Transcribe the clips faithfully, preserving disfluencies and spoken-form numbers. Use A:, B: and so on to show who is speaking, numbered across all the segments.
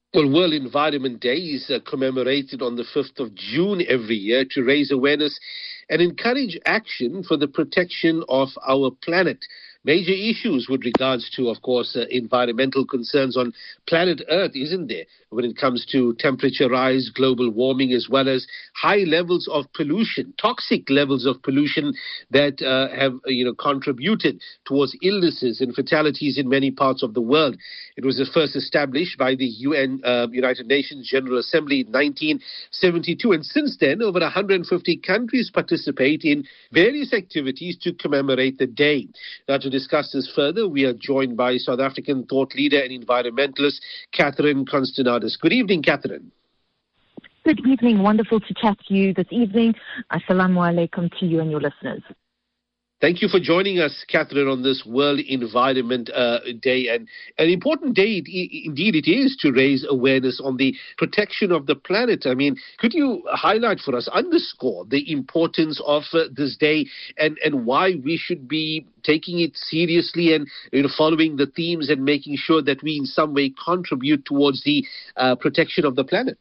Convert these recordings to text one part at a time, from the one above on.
A: Well, World Environment Day is uh, commemorated on the fifth of June every year to raise awareness and encourage action for the protection of our planet. Major issues with regards to, of course, uh, environmental concerns on planet Earth, isn't there, when it comes to temperature rise, global warming, as well as high levels of pollution, toxic levels of pollution that uh, have, uh, you know, contributed towards illnesses and fatalities in many parts of the world. It was first established by the U N, uh, United Nations General Assembly in nineteen seventy-two, and since then, over one hundred fifty countries participate in various activities to commemorate the day. Now, to discuss this further, we are joined by South African thought leader and environmentalist Catherine Constantidis. Good evening, Catherine.
B: Good evening. Wonderful to chat to you this evening. Assalamu alaikum to you and your listeners.
A: Thank you for joining us, Catherine, on this World Environment uh, Day. And an important day, indeed, it is to raise awareness on the protection of the planet. I mean, could you highlight for us, underscore the importance of uh, this day and, and why we should be taking it seriously and, you know, following the themes and making sure that we in some way contribute towards the uh, protection of the planet?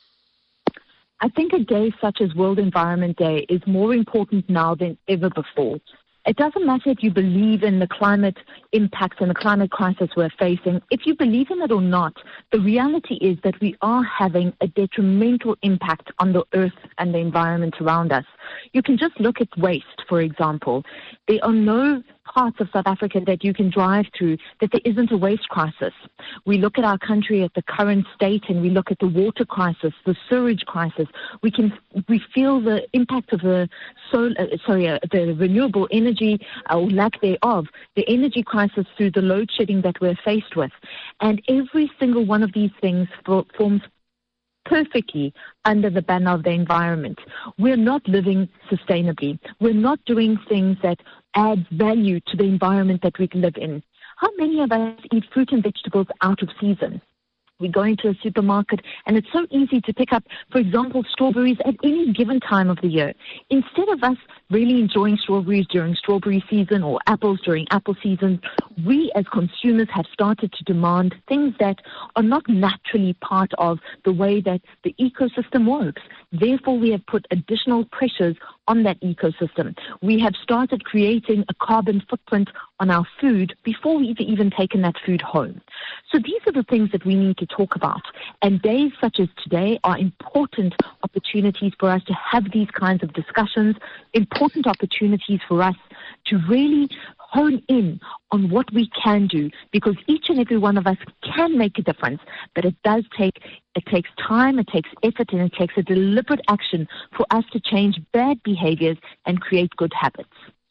B: I think a day such as World Environment Day is more important now than ever before. It doesn't matter if you believe in the climate impacts and the climate crisis we're facing. If you believe in it or not, the reality is that we are having a detrimental impact on the earth and the environment around us. You can just look at waste, for example. There are no parts of South Africa that you can drive through that there isn't a waste crisis. We look at our country at the current state and we look at the water crisis, the sewage crisis. We can we feel the impact of the solar, sorry, uh, the renewable energy uh, or lack thereof, the energy crisis through the load shedding that we're faced with. And every single one of these things for, forms perfectly under the banner of the environment. We're not living sustainably. We're not doing things that add value to the environment that we live in. How many of us eat fruit and vegetables out of season? We go into a supermarket and it's so easy to pick up, for example, strawberries at any given time of the year. Instead of us really enjoying strawberries during strawberry season or apples during apple season, we as consumers have started to demand things that are not naturally part of the way that the ecosystem works. Therefore, we have put additional pressures on that ecosystem. We have started creating a carbon footprint on our food before we've even taken that food home. So these are the things that we need to talk about. And days such as today are important opportunities for us to have these kinds of discussions, important opportunities for us to really hone in on what we can do, because each and every one of us can make a difference, but it does take, it takes time, it takes effort, and it takes a deliberate action for us to change bad behaviors and create good habits.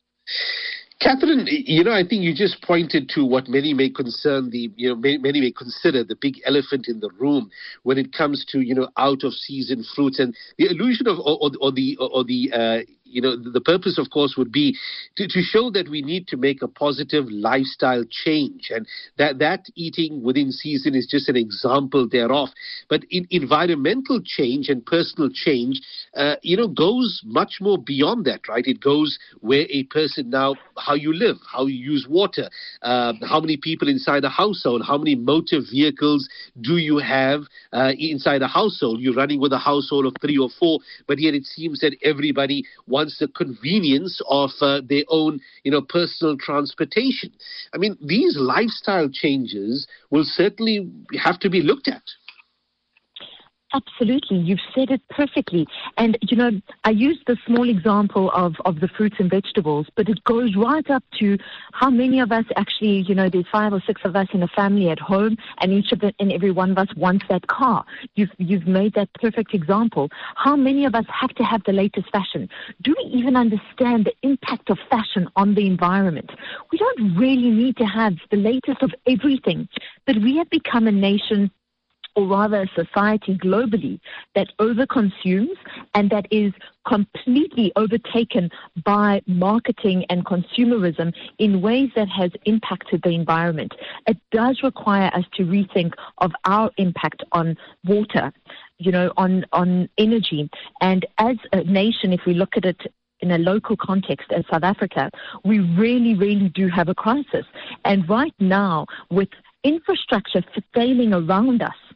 A: Catherine, you know, I think you just pointed to what many may concern the, you know, many, many may consider the big elephant in the room when it comes to, you know, out of season fruits, and the illusion of, or, or, or the, or the, uh, you know, the purpose, of course, would be to, to show that we need to make a positive lifestyle change, and that, that eating within season is just an example thereof. But in environmental change and personal change, uh, you know, goes much more beyond that, right? It goes where a person now, how you live, how you use water, uh, how many people inside a household, how many motor vehicles do you have uh, inside a household? You're running with a household of three or four, but yet it seems that everybody wants the convenience of uh, their own, you know, personal transportation. I mean, these lifestyle changes will certainly have to be looked at.
B: Absolutely. You've said it perfectly. And, you know, I used the small example of, of the fruits and vegetables, but it goes right up to how many of us actually, you know, there's five or six of us in a family at home, and each of the, and every one of us wants that car. You've, you've made that perfect example. How many of us have to have the latest fashion? Do we even understand the impact of fashion on the environment? We don't really need to have the latest of everything, but we have become a nation, or rather a society globally, that overconsumes and that is completely overtaken by marketing and consumerism in ways that has impacted the environment. It does require us to rethink of our impact on water, you know, on, on energy. And as a nation, if we look at it in a local context as South Africa, we really, really do have a crisis. And right now, with infrastructure failing around us,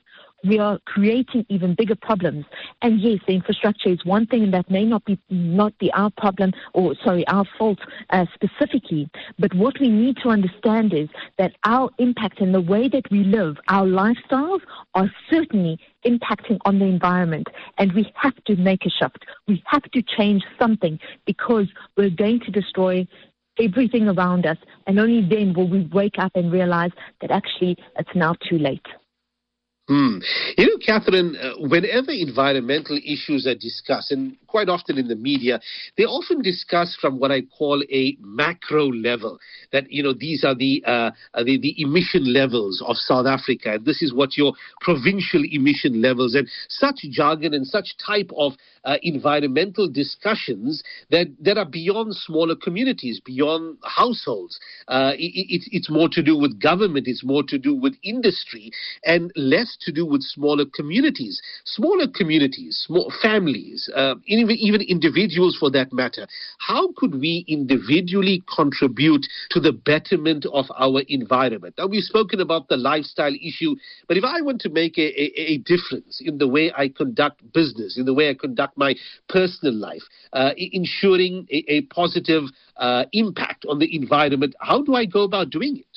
B: we are creating even bigger problems. And yes, the infrastructure is one thing, and that may not be not be our problem, or sorry, our fault uh, specifically. But what we need to understand is that our impact and the way that we live, our lifestyles, are certainly impacting on the environment, and we have to make a shift. We have to change something, because we're going to destroy everything around us, and only then will we wake up and realize that actually it's now too late.
A: Hmm. You know, Catherine, uh, whenever environmental issues are discussed, and quite often in the media, they're often discussed from what I call a macro level, that, you know, these are the, uh, the, the emission levels of South Africa, and this is what your provincial emission levels, and such jargon and such type of uh, environmental discussions that, that are beyond smaller communities, beyond households. Uh, it, it, it's more to do with government, it's more to do with industry, and less to do with smaller communities, smaller communities, small families, uh, even, even individuals for that matter. How could we individually contribute to the betterment of our environment? Now, we've spoken about the lifestyle issue, but if I want to make a, a, a difference in the way I conduct business, in the way I conduct my personal life, uh, ensuring a, a positive uh, impact on the environment, how do I go about doing it?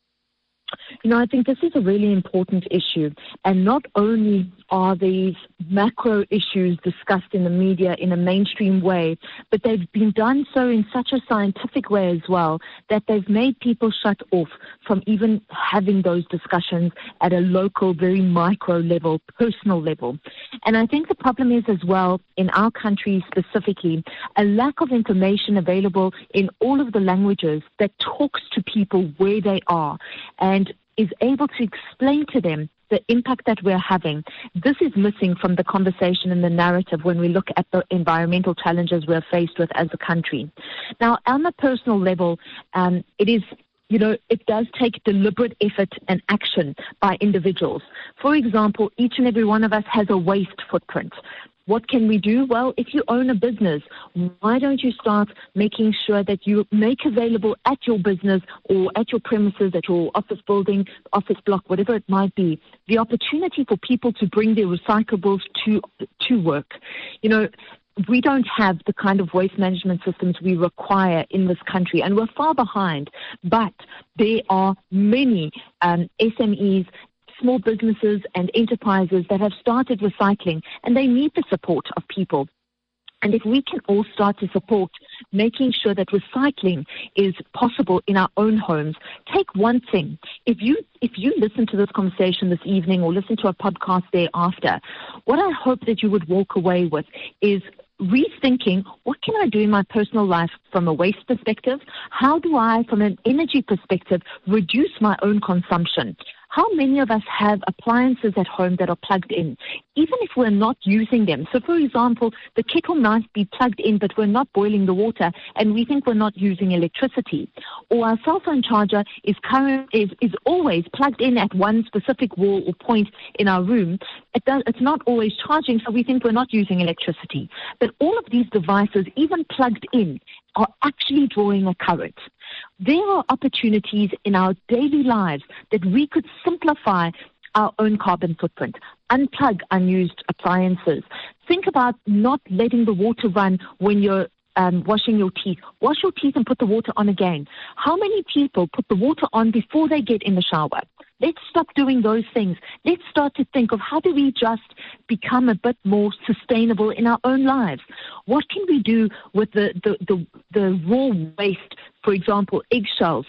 B: You know, I think this is a really important issue, and not only are these macro issues discussed in the media in a mainstream way, but they've been done so in such a scientific way as well that they've made people shut off from even having those discussions at a local, very micro level, personal level. And I think the problem is as well, in our country specifically, a lack of information available in all of the languages that talks to people where they are and is able to explain to them the impact that we're having. This is missing from the conversation and the narrative when we look at the environmental challenges we're faced with as a country. Now, on a personal level, um, it is You know, it does take deliberate effort and action by individuals. For example, each and every one of us has a waste footprint. What can we do? Well, if you own a business, why don't you start making sure that you make available at your business or at your premises, at your office building, office block, whatever it might be, the opportunity for people to bring their recyclables to to work. You know, we don't have the kind of waste management systems we require in this country, and we're far behind. But there are many um, S M Es, small businesses and enterprises that have started recycling, and they need the support of people. And if we can all start to support making sure that recycling is possible in our own homes, take one thing. If you if you listen to this conversation this evening or listen to a podcast thereafter, what I hope that you would walk away with is rethinking, what can I do in my personal life from a waste perspective? How do I, from an energy perspective, reduce my own consumption? How many of us have appliances at home that are plugged in, even if we're not using them? So, for example, the kettle might be plugged in, but we're not boiling the water, and we think we're not using electricity. Or our cell phone charger is current is, is always plugged in at one specific wall or point in our room. It does, it's not always charging, so we think we're not using electricity. But all of these devices, even plugged in, are actually drawing a current. There are opportunities in our daily lives that we could simplify our own carbon footprint. Unplug unused appliances. Think about not letting the water run when you're um, washing your teeth. Wash your teeth and put the water on again. How many people put the water on before they get in the shower? Let's stop doing those things. Let's start to think of how do we just become a bit more sustainable in our own lives. What can we do with the, the, the, the raw waste, for example, eggshells,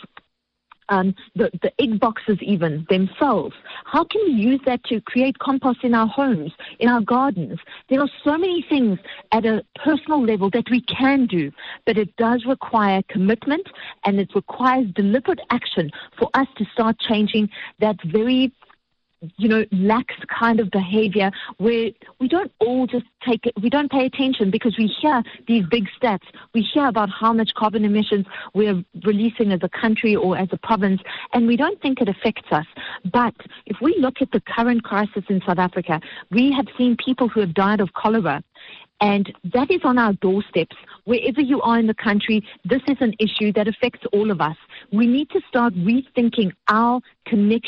B: um, the, the egg boxes even themselves? How can we use that to create compost in our homes, in our gardens? There are so many things at a personal level that we can do, but it does require commitment, and it requires deliberate action for us to start changing that very, you know, lax kind of behavior where we don't all just take it, we don't pay attention because we hear these big stats. We hear about how much carbon emissions we're releasing as a country or as a province, and we don't think it affects us. But if we look at the current crisis in South Africa, we have seen people who have died of cholera. And that is on our doorsteps. Wherever you are in the country, this is an issue that affects all of us. We need to start rethinking our connection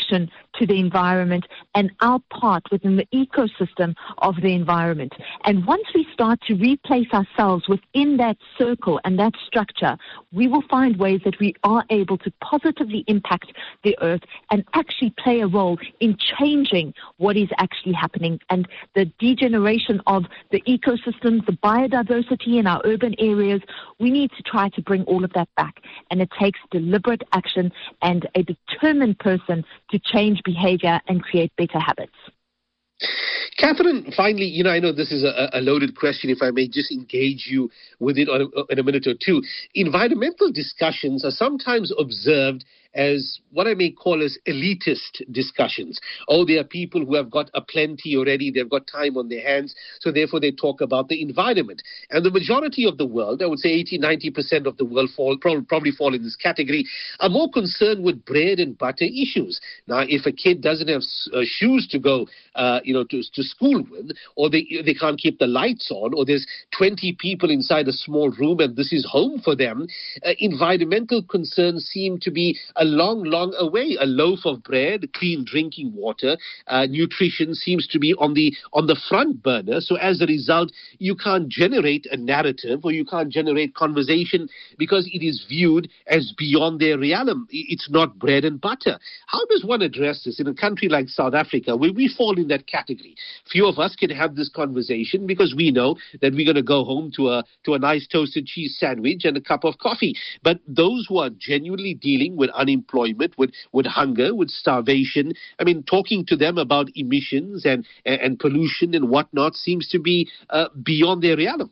B: to the environment and our part within the ecosystem of the environment. And once we start to replace ourselves within that circle and that structure, we will find ways that we are able to positively impact the earth and actually play a role in changing what is actually happening. And the degeneration of the ecosystems, the biodiversity in our urban areas, we need to try to bring all of that back. And it takes deliberate action and a determined person to change behavior and create better habits.
A: Catherine, finally, you know, I know this is a, a loaded question, if I may just engage you with it on a, in a minute or two. Environmental discussions are sometimes observed as what I may call as elitist discussions. Oh, there are people who have got a plenty already, they've got time on their hands, so therefore they talk about the environment. And the majority of the world, I would say eighty, ninety percent of the world fall, probably fall in this category, are more concerned with bread and butter issues. Now, if a kid doesn't have uh, shoes to go, uh, you know, to, to school with, or they, they can't keep the lights on, or there's twenty people inside a small room and this is home for them, uh, environmental concerns seem to be a long, long away. A loaf of bread, clean drinking water, uh, nutrition seems to be on the on the front burner. So as a result, you can't generate a narrative or you can't generate conversation because it is viewed as beyond their realm. It's not bread and butter. How does one address this in a country like South Africa, where we fall in that category? Few of us can have this conversation because we know that we're going to go home to a to a nice toasted cheese sandwich and a cup of coffee. But those who are genuinely dealing with unemployment, with, with hunger, with starvation, I mean, talking to them about emissions and, and, and pollution and whatnot seems to be uh, beyond their realm.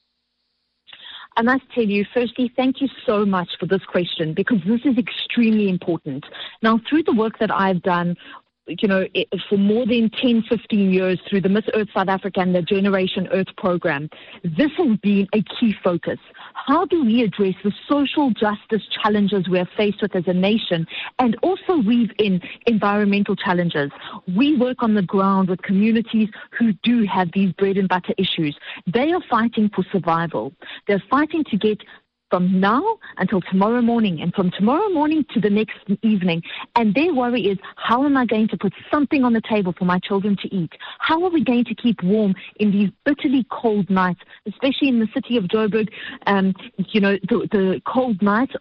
B: I must tell you, firstly, thank you so much for this question, because this is extremely important. Now, through the work that I've done, you know, for more than ten, fifteen years through the Miss Earth South Africa and the Generation Earth program, this has been a key focus. How do we address the social justice challenges we're faced with as a nation and also weave in environmental challenges? We work on the ground with communities who do have these bread and butter issues. They are fighting for survival. They're fighting to get from now until tomorrow morning, and from tomorrow morning to the next evening. And their worry is, how am I going to put something on the table for my children to eat? How are we going to keep warm in these bitterly cold nights, especially in the city of Joburg? Um, you know, the, the cold nights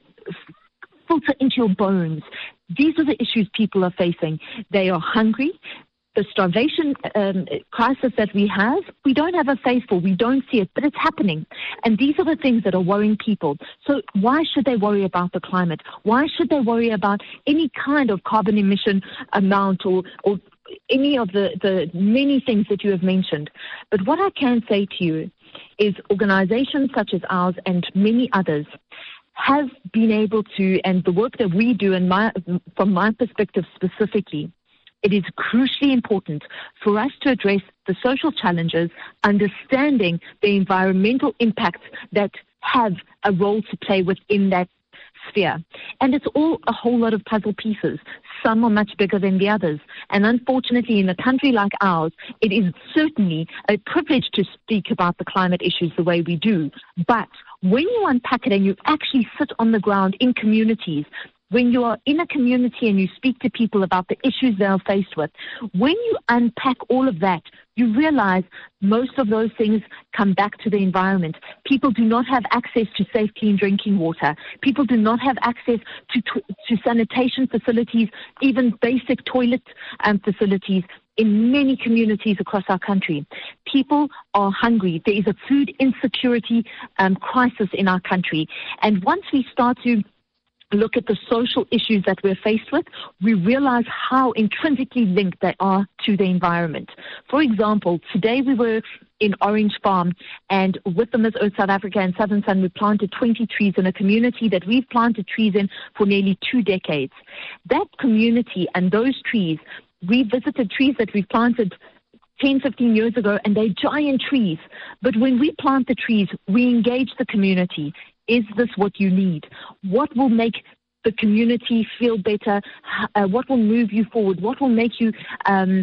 B: filter into your bones. These are the issues people are facing. They are hungry. The starvation um, crisis that we have, we don't have a face for, we don't see it, but it's happening. And these are the things that are worrying people. So why should they worry about the climate? Why should they worry about any kind of carbon emission amount or, or any of the, the many things that you have mentioned? But what I can say to you is organizations such as ours and many others have been able to, and the work that we do, and my, from my perspective specifically, it is crucially important for us to address the social challenges, understanding the environmental impacts that have a role to play within that sphere. And it's all a whole lot of puzzle pieces. Some are much bigger than the others. And unfortunately, in a country like ours, it is certainly a privilege to speak about the climate issues the way we do. But when you unpack it and you actually sit on the ground in communities, when you are in a community and you speak to people about the issues they are faced with, when you unpack all of that, you realize most of those things come back to the environment. People do not have access to safe, clean drinking water. People do not have access to, to sanitation facilities, even basic toilet um, facilities in many communities across our country. People are hungry. There is a food insecurity um, crisis in our country. And once we start to look at the social issues that we're faced with, we realize how intrinsically linked they are to the environment. For example, today we were in Orange Farm, and with the Miss Earth South Africa and Southern Sun, we planted twenty trees in a community that we've planted trees in for nearly two decades. That community and those trees, we visited trees that we've planted ten, fifteen years ago, and they're giant trees. But when we plant the trees, we engage the community. Is this what you need? What will make the community feel better? Uh, what will move you forward? What will make you um,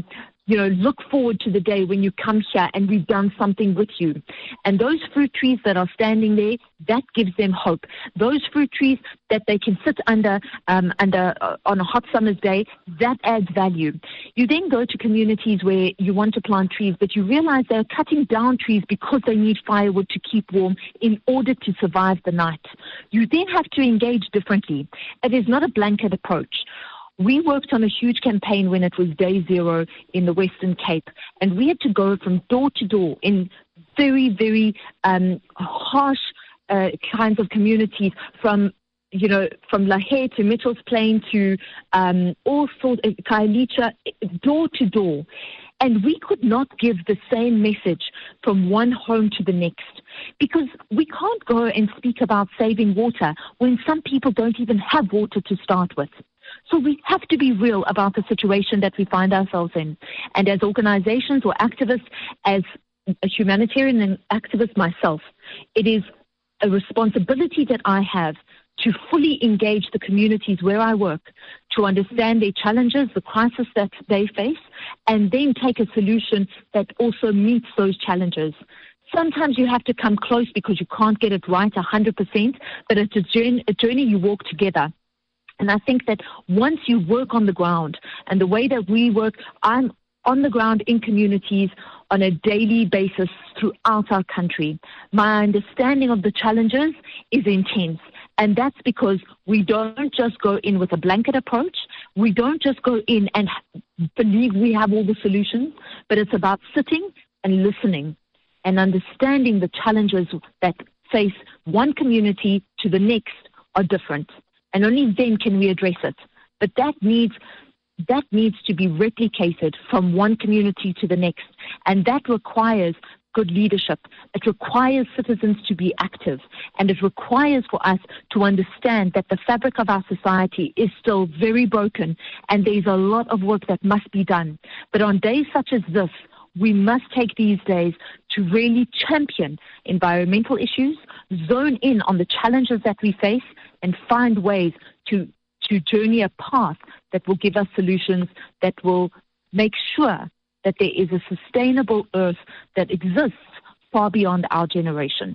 B: you know, look forward to the day when you come here and we've done something with you. And those fruit trees that are standing there, that gives them hope. Those fruit trees that they can sit under um, under uh, on a hot summer's day, that adds value. You then go to communities where you want to plant trees, but you realize they're cutting down trees because they need firewood to keep warm in order to survive the night. You then have to engage differently. It is not a blanket approach. We worked on a huge campaign when it was day zero in the Western Cape, and we had to go from door to door in very, very um, harsh uh, kinds of communities, from you know, from Lahore to Mitchell's Plain to um, all sorts of Khayelitsha, door to door. And we could not give the same message from one home to the next, because we can't go and speak about saving water when some people don't even have water to start with. So we have to be real about the situation that we find ourselves in. And as organizations or activists, as a humanitarian and activist myself, it is a responsibility that I have to fully engage the communities where I work, to understand their challenges, the crisis that they face, and then take a solution that also meets those challenges. Sometimes you have to come close because you can't get it right one hundred percent, but it's a journey, a journey you walk together. And I think that once you work on the ground, and the way that we work, I'm on the ground in communities on a daily basis throughout our country. My understanding of the challenges is intense. And that's because we don't just go in with a blanket approach. We don't just go in and believe we have all the solutions, but it's about sitting and listening and understanding the challenges that face one community to the next are different. And only then can we address it. But that needs that needs to be replicated from one community to the next. And that requires good leadership. It requires citizens to be active. And it requires for us to understand that the fabric of our society is still very broken, and there's a lot of work that must be done. But on days such as this, we must take these days to really champion environmental issues, zone in on the challenges that we face, and find ways to, to journey a path that will give us solutions that will make sure that there is a sustainable earth that exists far beyond our generation.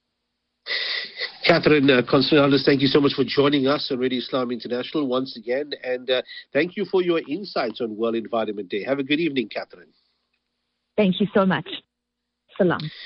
A: Catherine uh, Constantinos, thank you so much for joining us on Radio Islam International once again, and uh, thank you for your insights on World Environment Day. Have a good evening, Catherine.
B: Thank you so much. Salam.